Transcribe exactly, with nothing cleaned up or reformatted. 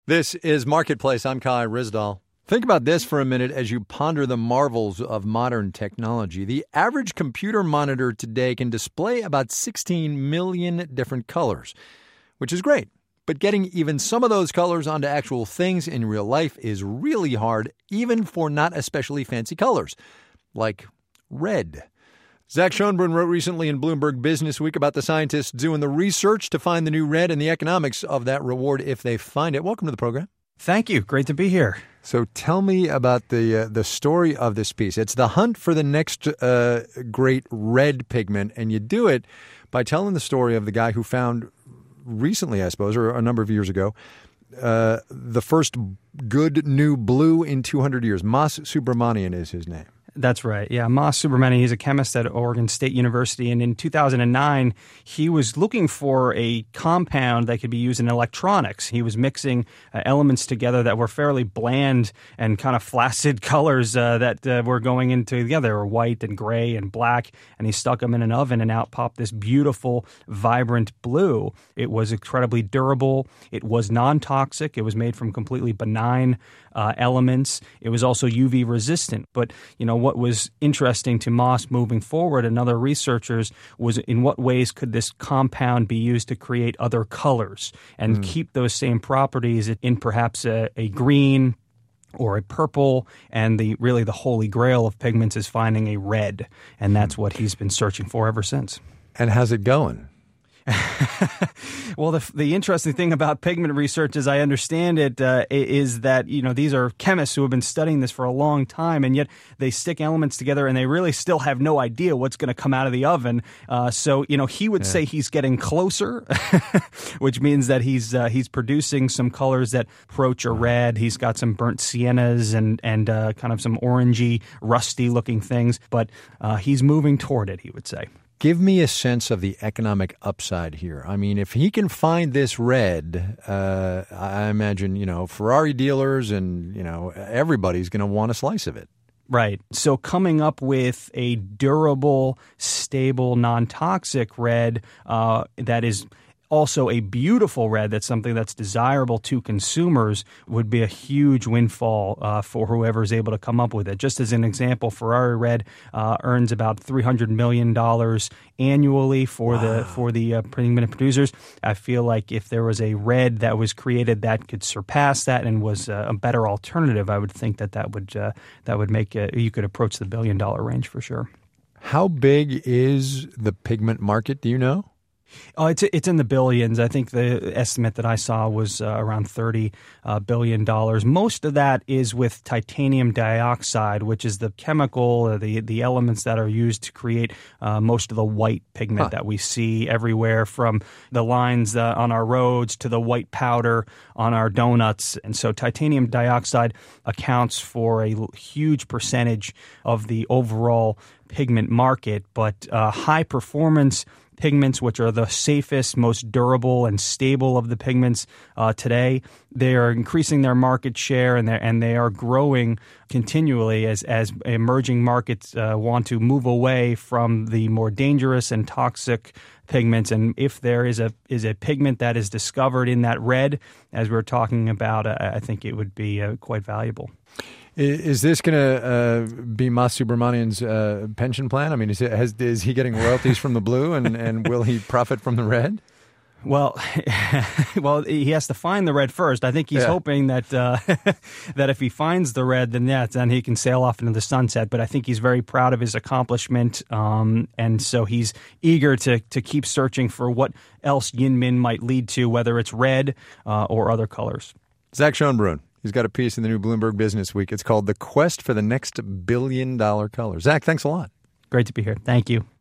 This is Marketplace. I'm Kai Ryssdal. Think about this for a minute as you ponder the marvels of modern technology. The average computer monitor today can display about sixteen million different colors, which is great. But getting even some of those colors onto actual things in real life is really hard, even for not especially fancy colors, like red. Zach Schonbrun wrote recently in Bloomberg Business Week about the scientists doing the research to find the new red and the economics of that reward if they find it. Welcome to the program. Thank you. Great to be here. So tell me about the uh, the story of this piece. It's the hunt for the next uh, great red pigment, and you do it by telling the story of the guy who found recently, I suppose, or a number of years ago, uh, the first good new blue in two hundred years. Mas Subramanian is his name. That's right. Yeah, Mas Subramanian, he's a chemist at Oregon State University, and in two thousand nine, he was looking for a compound that could be used in electronics. He was mixing uh, elements together that were fairly bland and kind of flaccid colors uh, that uh, were going into together. They were white and gray and black, and he stuck them in an oven, and out popped this beautiful, vibrant blue. It was incredibly durable. It was non-toxic. It was made from completely benign uh, elements. It was also U V resistant. But, you know, what was interesting to Mas moving forward and other researchers was in what ways could this compound be used to create other colors and mm. keep those same properties in perhaps a, a green or a purple, and the really the holy grail of pigments is finding a red, and that's what he's been searching for ever since. And how's it going? Well, the the interesting thing about pigment research, as I understand it, uh, is that, you know, these are chemists who have been studying this for a long time, and yet they stick elements together, and they really still have no idea what's going to come out of the oven. Uh, so, you know, he would yeah. say he's getting closer, which means that he's uh, he's producing some colors that approach a red. He's got some burnt siennas and and uh, kind of some orangey, rusty-looking things, but uh, he's moving toward it, he would say. Give me a sense of the economic upside here. I mean, if he can find this red, uh, I imagine, you know, Ferrari dealers and, you know, everybody's going to want a slice of it. Right. So coming up with a durable, stable, non-toxic red uh, that is also a beautiful red, that's something that's desirable to consumers, would be a huge windfall uh, for whoever is able to come up with it. Just as an example, Ferrari red uh, earns about three hundred million dollars annually for wow. the for the uh, pigment producers. I feel like if there was a red that was created that could surpass that and was uh, a better alternative, I would think that that would uh, that would make uh, you could approach the billion dollar range for sure. How big is the pigment market? Do you know? Oh, it's it's in the billions. I think the estimate that I saw was uh, around thirty uh, billion dollars. Most of that is with titanium dioxide, which is the chemical, uh, the the elements that are used to create uh, most of the white pigment huh. that we see everywhere, from the lines uh, on our roads to the white powder on our donuts. And so titanium dioxide accounts for a huge percentage of the overall pigment market, but uh, high performance pigments, which are the safest, most durable and stable of the pigments uh, today, they are increasing their market share, and they and they are growing continually as as emerging markets uh, want to move away from the more dangerous and toxic pigments. And if there is a is a pigment that is discovered in that red, as we we're talking about, uh, I think it would be uh, quite valuable. Is this going to uh, be Mas Subramanian's uh, pension plan? I mean, is, it, has, is he getting royalties from the blue, and, and will he profit from the red? Well, well, he has to find the red first. I think he's yeah. hoping that uh, that if he finds the red, then yeah, then he can sail off into the sunset. But I think he's very proud of his accomplishment, um, and so he's eager to to keep searching for what else Yinmin might lead to, whether it's red uh, or other colors. Zach Schonbrun. He's got a piece in the new Bloomberg Business Week. It's called The Quest for the Next Billion Dollar Color. Zach, thanks a lot. Great to be here. Thank you.